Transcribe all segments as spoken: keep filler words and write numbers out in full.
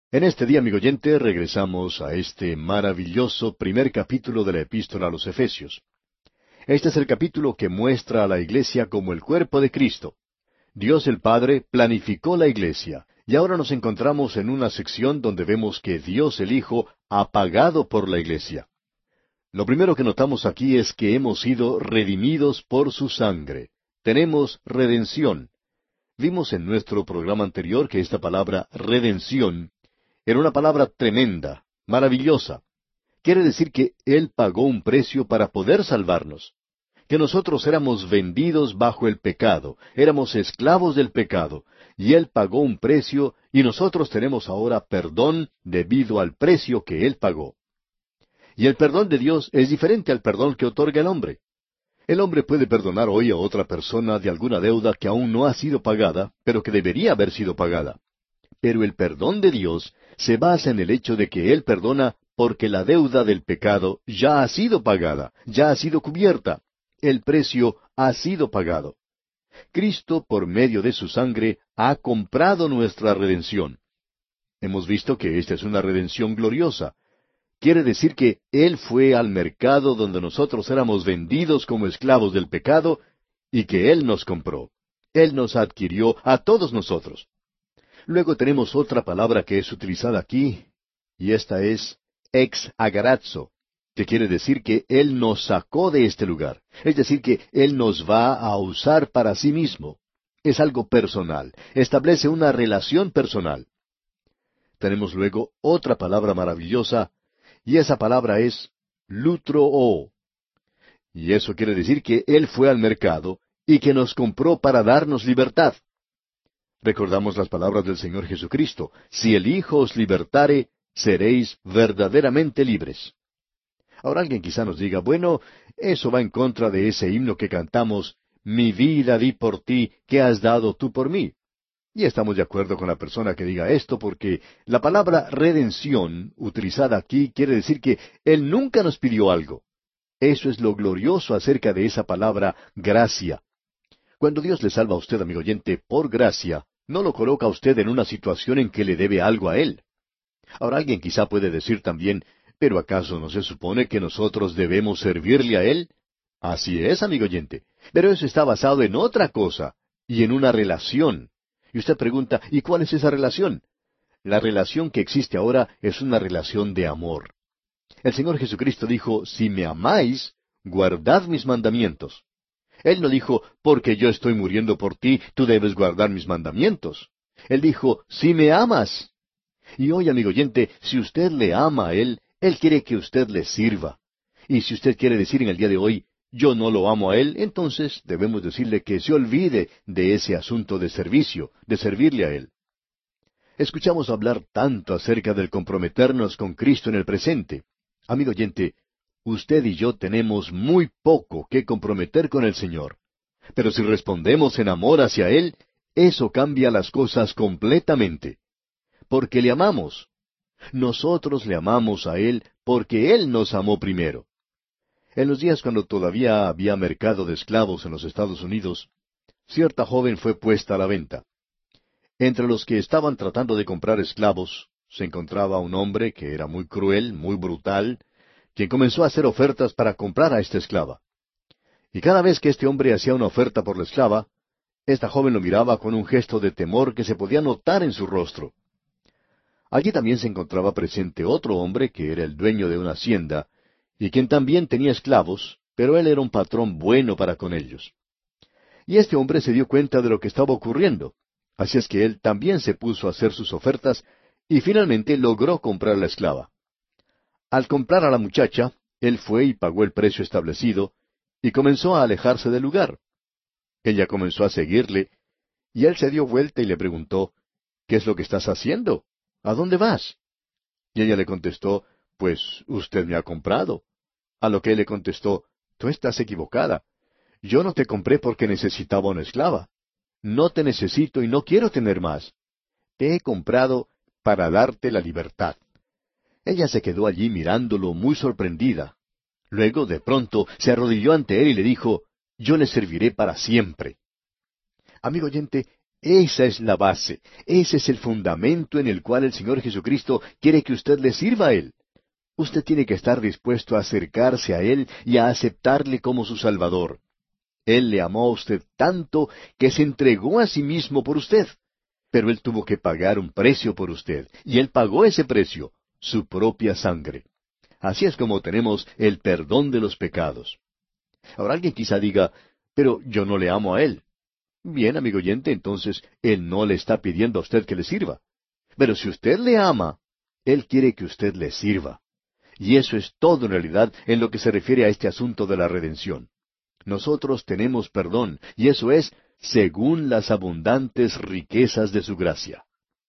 En este día, amigo oyente, regresamos a este maravilloso primer capítulo de la Epístola a los Efesios. Este es el capítulo que muestra a la Iglesia como el cuerpo de Cristo. Dios el Padre planificó la Iglesia, y ahora nos encontramos en una sección donde vemos que Dios el Hijo ha pagado por la Iglesia. Lo primero que notamos aquí es que hemos sido redimidos por su sangre. Tenemos redención. Vimos en nuestro programa anterior que esta palabra redención era una palabra tremenda, maravillosa. Quiere decir que Él pagó un precio para poder salvarnos. Que nosotros éramos vendidos bajo el pecado, éramos esclavos del pecado, y Él pagó un precio, y nosotros tenemos ahora perdón debido al precio que Él pagó. Y el perdón de Dios es diferente al perdón que otorga el hombre. El hombre puede perdonar hoy a otra persona de alguna deuda que aún no ha sido pagada, pero que debería haber sido pagada. Pero el perdón de Dios se basa en el hecho de que Él perdona porque la deuda del pecado ya ha sido pagada, ya ha sido cubierta. El precio ha sido pagado. Cristo, por medio de su sangre, ha comprado nuestra redención. Hemos visto que esta es una redención gloriosa. Quiere decir que Él fue al mercado donde nosotros éramos vendidos como esclavos del pecado y que Él nos compró. Él nos adquirió a todos nosotros. Luego tenemos otra palabra que es utilizada aquí, y esta es ex agarazzo, que quiere decir que Él nos sacó de este lugar. Es decir, que Él nos va a usar para sí mismo. Es algo personal, establece una relación personal. Tenemos luego otra palabra maravillosa, y esa palabra es lutroo. Y eso quiere decir que Él fue al mercado y que nos compró para darnos libertad. Recordamos las palabras del Señor Jesucristo: si el Hijo os libertare, seréis verdaderamente libres. Ahora alguien quizá nos diga, bueno, eso va en contra de ese himno que cantamos, mi vida di por ti, ¿qué has dado tú por mí? Y estamos de acuerdo con la persona que diga esto porque la palabra redención, utilizada aquí, quiere decir que Él nunca nos pidió algo. Eso es lo glorioso acerca de esa palabra gracia. Cuando Dios le salva a usted, amigo oyente, por gracia, no lo coloca a usted en una situación en que le debe algo a Él. Ahora alguien quizá puede decir también, ¿pero acaso no se supone que nosotros debemos servirle a Él? Así es, amigo oyente, pero eso está basado en otra cosa, y en una relación. Y usted pregunta, ¿y cuál es esa relación? La relación que existe ahora es una relación de amor. El Señor Jesucristo dijo, si me amáis, guardad mis mandamientos. Él no dijo, porque yo estoy muriendo por ti, tú debes guardar mis mandamientos. Él dijo, si me amas. Y hoy, amigo oyente, si usted le ama a Él, Él quiere que usted le sirva. Y si usted quiere decir en el día de hoy, yo no lo amo a Él, entonces debemos decirle que se olvide de ese asunto de servicio, de servirle a Él. Escuchamos hablar tanto acerca del comprometernos con Cristo en el presente. Amigo oyente, usted y yo tenemos muy poco que comprometer con el Señor. Pero si respondemos en amor hacia Él, eso cambia las cosas completamente. Porque le amamos. Nosotros le amamos a Él porque Él nos amó primero. En los días cuando todavía había mercado de esclavos en los Estados Unidos, cierta joven fue puesta a la venta. Entre los que estaban tratando de comprar esclavos, se encontraba un hombre que era muy cruel, muy brutal, quien comenzó a hacer ofertas para comprar a esta esclava. Y cada vez que este hombre hacía una oferta por la esclava, esta joven lo miraba con un gesto de temor que se podía notar en su rostro. Allí también se encontraba presente otro hombre que era el dueño de una hacienda, y quien también tenía esclavos, pero él era un patrón bueno para con ellos. Y este hombre se dio cuenta de lo que estaba ocurriendo, así es que él también se puso a hacer sus ofertas, y finalmente logró comprar la esclava. Al comprar a la muchacha, él fue y pagó el precio establecido, y comenzó a alejarse del lugar. Ella comenzó a seguirle, y él se dio vuelta y le preguntó, ¿qué es lo que estás haciendo? ¿A dónde vas? Y ella le contestó, pues usted me ha comprado. A lo que él le contestó, tú estás equivocada. Yo no te compré porque necesitaba una esclava. No te necesito y no quiero tener más. Te he comprado para darte la libertad. Ella se quedó allí mirándolo muy sorprendida. Luego, de pronto, se arrodilló ante él y le dijo, yo le serviré para siempre. Amigo oyente, Esa es la base, ese es el fundamento en el cual el Señor Jesucristo quiere que usted le sirva a Él. Usted tiene que estar dispuesto a acercarse a Él y a aceptarle como su Salvador. Él le amó a usted tanto que se entregó a sí mismo por usted. Pero Él tuvo que pagar un precio por usted, y Él pagó ese precio, su propia sangre. Así es como tenemos el perdón de los pecados. Ahora alguien quizá diga, pero yo no le amo a Él. Bien, amigo oyente, entonces Él no le está pidiendo a usted que le sirva. Pero si usted le ama, Él quiere que usted le sirva. Y eso es todo en realidad en lo que se refiere a este asunto de la redención. Nosotros tenemos perdón, y eso es según las abundantes riquezas de su gracia.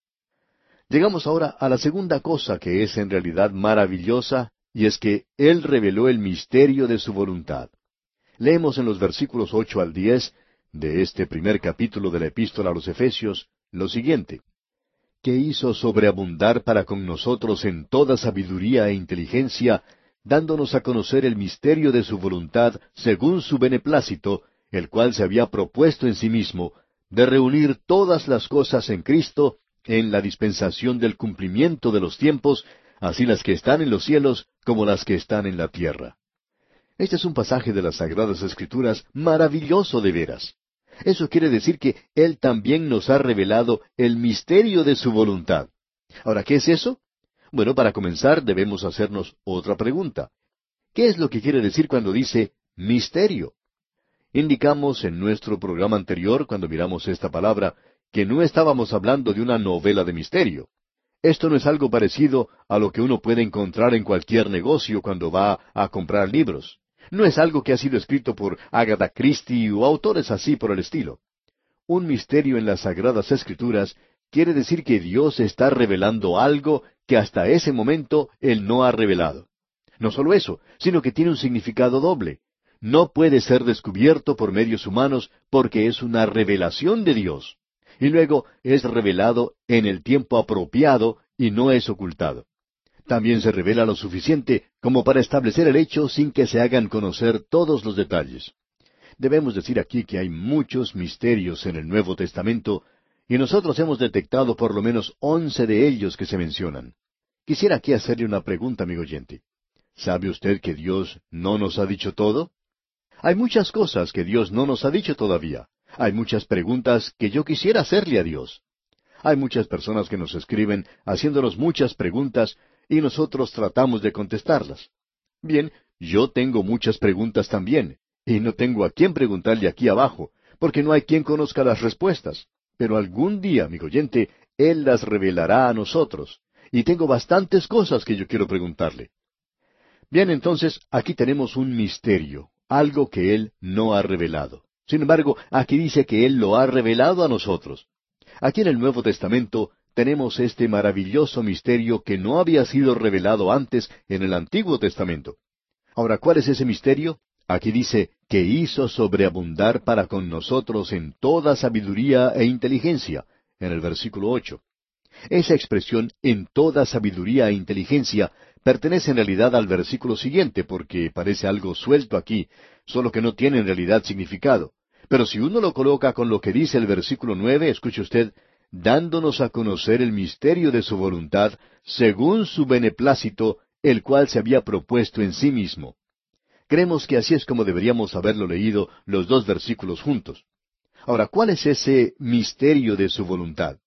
Llegamos ahora a la segunda cosa que es en realidad maravillosa, y es que Él reveló el misterio de su voluntad. Leemos en los versículos ocho al diez de este primer capítulo de la Epístola a los Efesios lo siguiente: que hizo sobreabundar para con nosotros en toda sabiduría e inteligencia, dándonos a conocer el misterio de su voluntad según su beneplácito, el cual se había propuesto en sí mismo, de reunir todas las cosas en Cristo, en la dispensación del cumplimiento de los tiempos, así las que están en los cielos como las que están en la tierra. Este es un pasaje de las Sagradas Escrituras maravilloso de veras. Eso quiere decir que Él también nos ha revelado el misterio de su voluntad. Ahora, ¿qué es eso? Bueno, para comenzar debemos hacernos otra pregunta. ¿Qué es lo que quiere decir cuando dice misterio? Indicamos en nuestro programa anterior, cuando miramos esta palabra, que no estábamos hablando de una novela de misterio. Esto no es algo parecido a lo que uno puede encontrar en cualquier negocio cuando va a comprar libros. No es algo que ha sido escrito por Agatha Christie o autores así por el estilo. Un misterio en las Sagradas Escrituras quiere decir que Dios está revelando algo que hasta ese momento Él no ha revelado. No solo eso, sino que tiene un significado doble. No puede ser descubierto por medios humanos porque es una revelación de Dios. Y luego es revelado en el tiempo apropiado y no es ocultado. También se revela lo suficiente como para establecer el hecho sin que se hagan conocer todos los detalles. Debemos decir aquí que hay muchos misterios en el Nuevo Testamento, y nosotros hemos detectado por lo menos once de ellos que se mencionan. Quisiera aquí hacerle una pregunta, amigo oyente. ¿Sabe usted que Dios no nos ha dicho todo? Hay muchas cosas que Dios no nos ha dicho todavía. Hay muchas preguntas que yo quisiera hacerle a Dios. Hay muchas personas que nos escriben haciéndonos muchas preguntas y nosotros tratamos de contestarlas. Bien, yo tengo muchas preguntas también, y no tengo a quién preguntarle aquí abajo, porque no hay quien conozca las respuestas. Pero algún día, amigo oyente, Él las revelará a nosotros, y tengo bastantes cosas que yo quiero preguntarle. Bien, entonces, aquí tenemos un misterio, algo que Él no ha revelado. Sin embargo, aquí dice que Él lo ha revelado a nosotros. Aquí en el Nuevo Testamento tenemos este maravilloso misterio que no había sido revelado antes en el Antiguo Testamento. Ahora, ¿cuál es ese misterio? Aquí dice que hizo sobreabundar para con nosotros en toda sabiduría e inteligencia, en el versículo ocho. Esa expresión en toda sabiduría e inteligencia pertenece en realidad al versículo siguiente, porque parece algo suelto aquí, solo que no tiene en realidad significado. Pero si uno lo coloca con lo que dice el versículo nueve, escuche usted, dándonos a conocer el misterio de su voluntad, según su beneplácito, el cual se había propuesto en sí mismo. Creemos que así es como deberíamos haberlo leído los dos versículos juntos. Ahora, ¿cuál es ese misterio de su voluntad?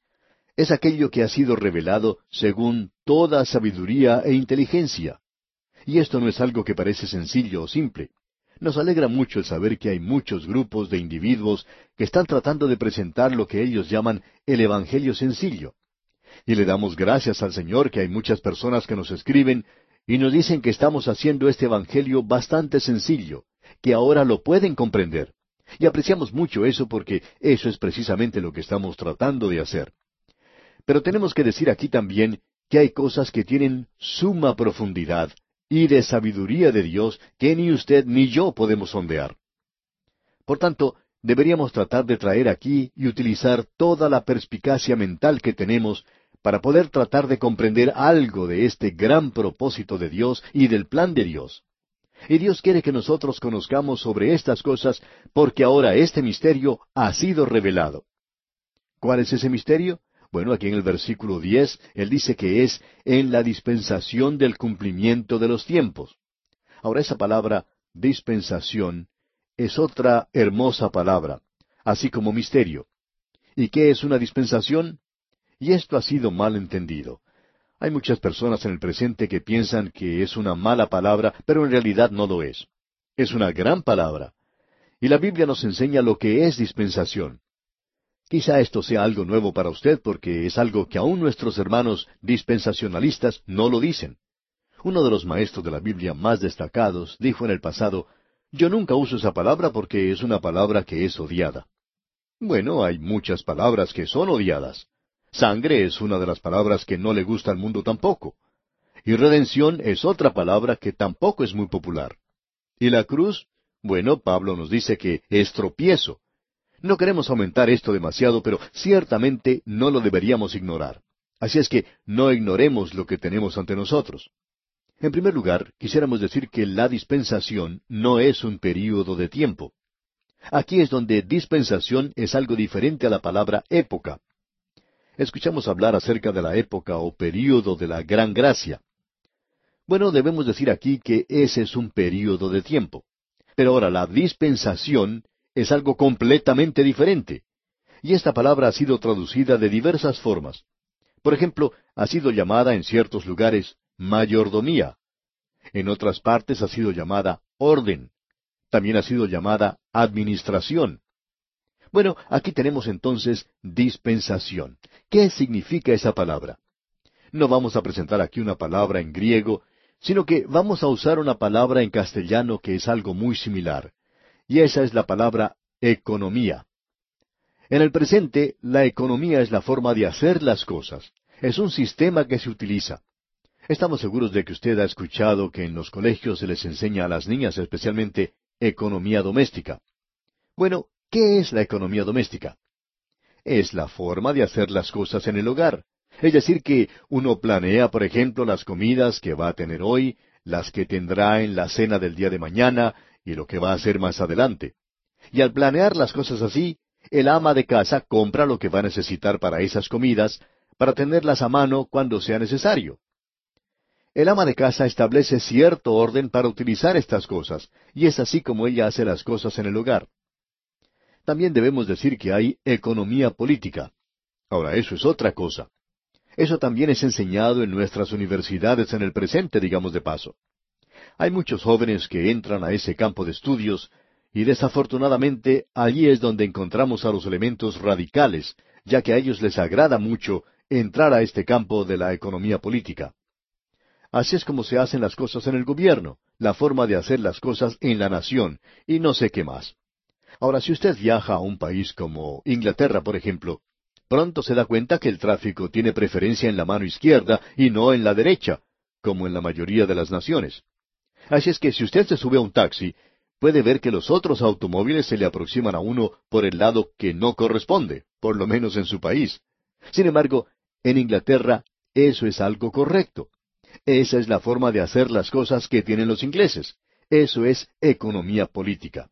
Es aquello que ha sido revelado según toda sabiduría e inteligencia. Y esto no es algo que parece sencillo o simple. Nos alegra mucho el saber que hay muchos grupos de individuos que están tratando de presentar lo que ellos llaman el Evangelio sencillo. Y le damos gracias al Señor que hay muchas personas que nos escriben y nos dicen que estamos haciendo este Evangelio bastante sencillo, que ahora lo pueden comprender. Y apreciamos mucho eso porque eso es precisamente lo que estamos tratando de hacer. Pero tenemos que decir aquí también que hay cosas que tienen suma profundidad y de sabiduría de Dios que ni usted ni yo podemos sondear. Por tanto, deberíamos tratar de traer aquí y utilizar toda la perspicacia mental que tenemos para poder tratar de comprender algo de este gran propósito de Dios y del plan de Dios. Y Dios quiere que nosotros conozcamos sobre estas cosas porque ahora este misterio ha sido revelado. ¿Cuál es ese misterio? Bueno, aquí en el versículo diez, él dice que es en la dispensación del cumplimiento de los tiempos. Ahora, esa palabra dispensación es otra hermosa palabra, así como misterio. ¿Y qué es una dispensación? Y esto ha sido mal entendido. Hay muchas personas en el presente que piensan que es una mala palabra, pero en realidad no lo es. Es una gran palabra. Y la Biblia nos enseña lo que es dispensación. Quizá esto sea algo nuevo para usted porque es algo que aún nuestros hermanos dispensacionalistas no lo dicen. Uno de los maestros de la Biblia más destacados dijo en el pasado, yo nunca uso esa palabra porque es una palabra que es odiada. Bueno, hay muchas palabras que son odiadas. Sangre es una de las palabras que no le gusta al mundo tampoco. Y redención es otra palabra que tampoco es muy popular. ¿Y la cruz? Bueno, Pablo nos dice que es tropiezo. No queremos aumentar esto demasiado, pero ciertamente no lo deberíamos ignorar. Así es que no ignoremos lo que tenemos ante nosotros. En primer lugar, quisiéramos decir que la dispensación no es un período de tiempo. Aquí es donde dispensación es algo diferente a la palabra época. Escuchamos hablar acerca de la época o período de la gran gracia. Bueno, debemos decir aquí que ese es un período de tiempo. Pero ahora la dispensación es algo completamente diferente. Y esta palabra ha sido traducida de diversas formas. Por ejemplo, ha sido llamada en ciertos lugares mayordomía. En otras partes ha sido llamada orden. También ha sido llamada administración. Bueno, aquí tenemos entonces dispensación. ¿Qué significa esa palabra? No vamos a presentar aquí una palabra en griego, sino que vamos a usar una palabra en castellano que es algo muy similar. Y esa es la palabra economía. En el presente, la economía es la forma de hacer las cosas. Es un sistema que se utiliza. Estamos seguros de que usted ha escuchado que en los colegios se les enseña a las niñas especialmente economía doméstica. Bueno, ¿qué es la economía doméstica? Es la forma de hacer las cosas en el hogar. Es decir, que uno planea, por ejemplo, las comidas que va a tener hoy, las que tendrá en la cena del día de mañana y lo que va a hacer más adelante. Y al planear las cosas así, el ama de casa compra lo que va a necesitar para esas comidas, para tenerlas a mano cuando sea necesario. El ama de casa establece cierto orden para utilizar estas cosas, y es así como ella hace las cosas en el hogar. También debemos decir que hay economía política. Ahora, eso es otra cosa. Eso también es enseñado en nuestras universidades en el presente, digamos de paso. Hay muchos jóvenes que entran a ese campo de estudios, y desafortunadamente allí es donde encontramos a los elementos radicales, ya que a ellos les agrada mucho entrar a este campo de la economía política. Así es como se hacen las cosas en el gobierno, la forma de hacer las cosas en la nación, y no sé qué más. Ahora, si usted viaja a un país como Inglaterra, por ejemplo, pronto se da cuenta que el tráfico tiene preferencia en la mano izquierda y no en la derecha, como en la mayoría de las naciones. Así es que si usted se sube a un taxi, puede ver que los otros automóviles se le aproximan a uno por el lado que no corresponde, por lo menos en su país. Sin embargo, en Inglaterra eso es algo correcto. Esa es la forma de hacer las cosas que tienen los ingleses. Eso es economía política.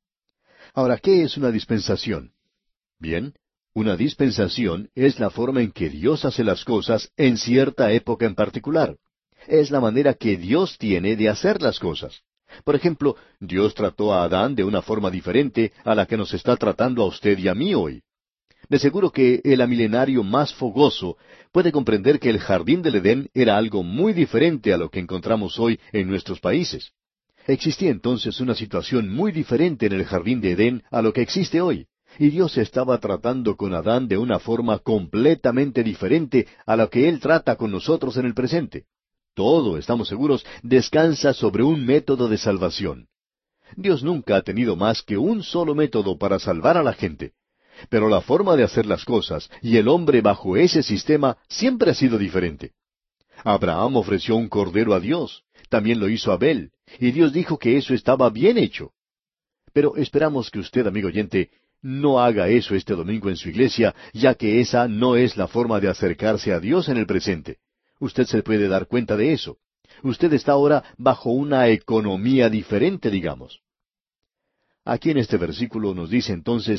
Ahora, ¿qué es una dispensación? Bien, una dispensación es la forma en que Dios hace las cosas en cierta época en particular. Es la manera que Dios tiene de hacer las cosas. Por ejemplo, Dios trató a Adán de una forma diferente a la que nos está tratando a usted y a mí hoy. De seguro que el amilenario más fogoso puede comprender que el jardín del Edén era algo muy diferente a lo que encontramos hoy en nuestros países. Existía entonces una situación muy diferente en el jardín de Edén a lo que existe hoy, y Dios estaba tratando con Adán de una forma completamente diferente a la que Él trata con nosotros en el presente. Todo, estamos seguros, descansa sobre un método de salvación. Dios nunca ha tenido más que un solo método para salvar a la gente. Pero la forma de hacer las cosas y el hombre bajo ese sistema siempre ha sido diferente. Abraham ofreció un cordero a Dios, también lo hizo Abel, y Dios dijo que eso estaba bien hecho. Pero esperamos que usted, amigo oyente, no haga eso este domingo en su iglesia, ya que esa no es la forma de acercarse a Dios en el presente. Usted se puede dar cuenta de eso. Usted está ahora bajo una economía diferente, digamos. Aquí en este versículo nos dice entonces,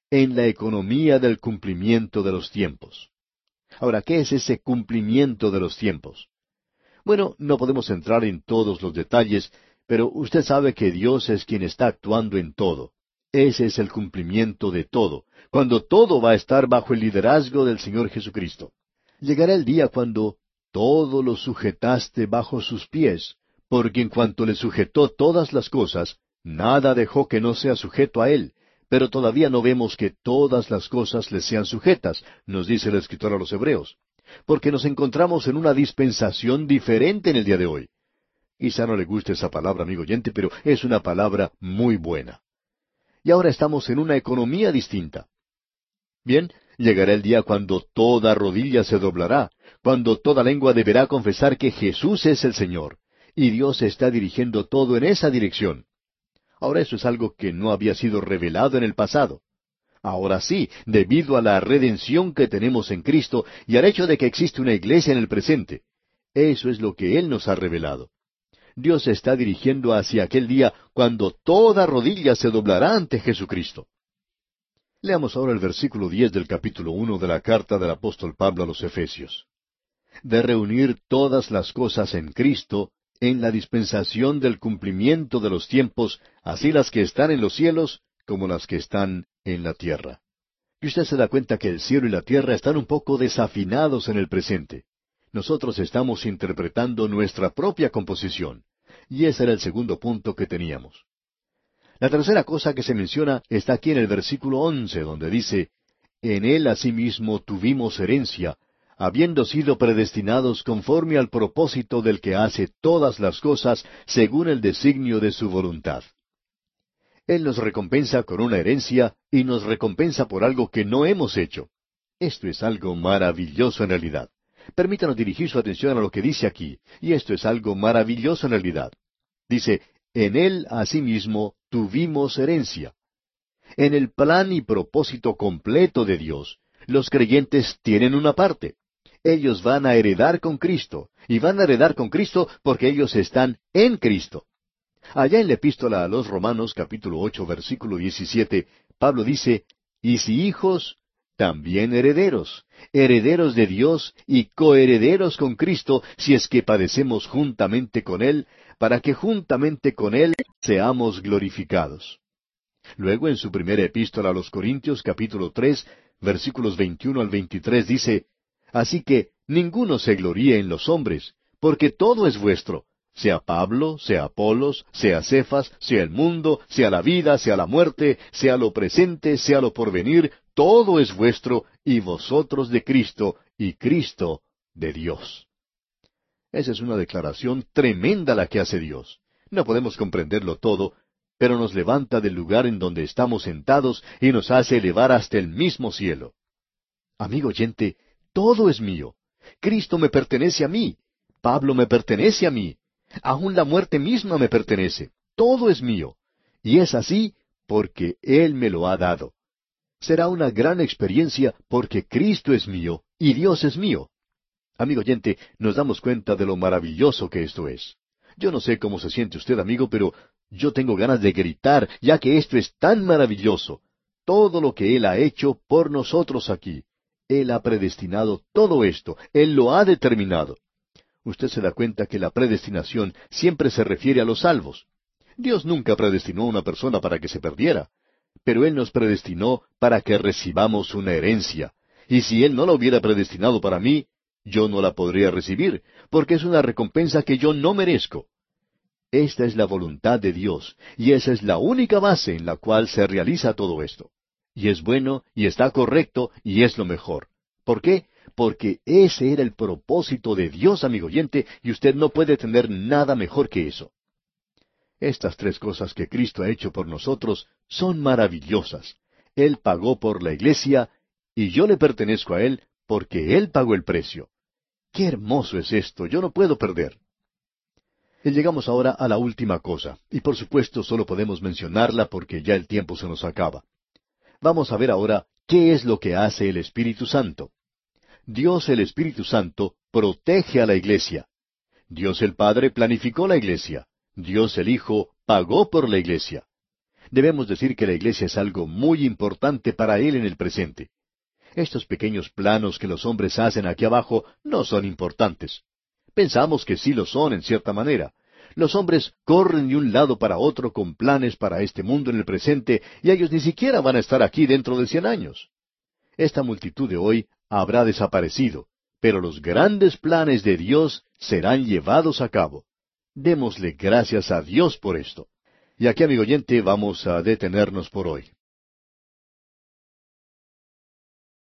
en la economía del cumplimiento de los tiempos. Ahora, ¿qué es ese cumplimiento de los tiempos? Bueno, no podemos entrar en todos los detalles, pero usted sabe que Dios es quien está actuando en todo. Ese es el cumplimiento de todo, cuando todo va a estar bajo el liderazgo del Señor Jesucristo. Llegará el día cuando todo lo sujetaste bajo sus pies, porque en cuanto le sujetó todas las cosas, nada dejó que no sea sujeto a él. Pero todavía no vemos que todas las cosas le sean sujetas, nos dice el escritor a los Hebreos, porque nos encontramos en una dispensación diferente en el día de hoy. Quizá no le guste esa palabra, amigo oyente, pero es una palabra muy buena. Y ahora estamos en una economía distinta. Bien, llegará el día cuando toda rodilla se doblará, cuando toda lengua deberá confesar que Jesús es el Señor, y Dios está dirigiendo todo en esa dirección. Ahora eso es algo que no había sido revelado en el pasado. Ahora sí, debido a la redención que tenemos en Cristo y al hecho de que existe una iglesia en el presente. Eso es lo que Él nos ha revelado. Dios se está dirigiendo hacia aquel día cuando toda rodilla se doblará ante Jesucristo. Leamos ahora el versículo diez del capítulo uno de la carta del apóstol Pablo a los Efesios. De reunir todas las cosas en Cristo, en la dispensación del cumplimiento de los tiempos, así las que están en los cielos como las que están en la tierra. Y usted se da cuenta que el cielo y la tierra están un poco desafinados en el presente. Nosotros estamos interpretando nuestra propia composición. Y ese era el segundo punto que teníamos. La tercera cosa que se menciona está aquí en el versículo once, donde dice, En él asimismo tuvimos herencia, habiendo sido predestinados conforme al propósito del que hace todas las cosas según el designio de su voluntad. Él nos recompensa con una herencia y nos recompensa por algo que no hemos hecho. Esto es algo maravilloso en realidad. Permítanos dirigir su atención a lo que dice aquí, y esto es algo maravilloso en realidad. Dice, en él asimismo tuvimos herencia. En el plan y propósito completo de Dios, los creyentes tienen una parte. Ellos van a heredar con Cristo, y van a heredar con Cristo porque ellos están en Cristo. Allá en la epístola a los Romanos, capítulo ocho, versículo diecisiete, Pablo dice, Y si hijos, también herederos, herederos de Dios y coherederos con Cristo, si es que padecemos juntamente con Él, para que juntamente con Él seamos glorificados. Luego, en su primera epístola a los Corintios, capítulo tres, versículos veintiuno al veintitrés, dice, Así que ninguno se gloríe en los hombres, porque todo es vuestro, sea Pablo, sea Apolos, sea Cefas, sea el mundo, sea la vida, sea la muerte, sea lo presente, sea lo porvenir, todo es vuestro, y vosotros de Cristo, y Cristo de Dios. Esa es una declaración tremenda la que hace Dios. No podemos comprenderlo todo, pero nos levanta del lugar en donde estamos sentados y nos hace elevar hasta el mismo cielo. Amigo oyente, todo es mío. Cristo me pertenece a mí. Pablo me pertenece a mí. Aún la muerte misma me pertenece. Todo es mío. Y es así porque Él me lo ha dado. Será una gran experiencia porque Cristo es mío y Dios es mío. Amigo oyente, nos damos cuenta de lo maravilloso que esto es. Yo no sé cómo se siente usted, amigo, pero yo tengo ganas de gritar, ya que esto es tan maravilloso. Todo lo que Él ha hecho por nosotros aquí. Él ha predestinado todo esto. Él lo ha determinado. Usted se da cuenta que la predestinación siempre se refiere a los salvos. Dios nunca predestinó a una persona para que se perdiera, pero Él nos predestinó para que recibamos una herencia. Y si Él no la hubiera predestinado para mí, yo no la podría recibir, porque es una recompensa que yo no merezco. Esta es la voluntad de Dios, y esa es la única base en la cual se realiza todo esto. Y es bueno, y está correcto, y es lo mejor. ¿Por qué? Porque ese era el propósito de Dios, amigo oyente, y usted no puede tener nada mejor que eso. Estas tres cosas que Cristo ha hecho por nosotros son maravillosas. Él pagó por la iglesia, y yo le pertenezco a Él porque Él pagó el precio. ¡Qué hermoso es esto! Yo no puedo perder. Y llegamos ahora a la última cosa, y por supuesto solo podemos mencionarla porque ya el tiempo se nos acaba. Vamos a ver ahora qué es lo que hace el Espíritu Santo. Dios el Espíritu Santo protege a la iglesia. Dios el Padre planificó la iglesia. Dios el Hijo pagó por la iglesia. Debemos decir que la iglesia es algo muy importante para Él en el presente. Estos pequeños planos que los hombres hacen aquí abajo no son importantes. Pensamos que sí lo son en cierta manera. Los hombres corren de un lado para otro con planes para este mundo en el presente, y ellos ni siquiera van a estar aquí dentro de cien años. Esta multitud de hoy habrá desaparecido, pero los grandes planes de Dios serán llevados a cabo. Démosle gracias a Dios por esto. Y aquí, amigo oyente, vamos a detenernos por hoy.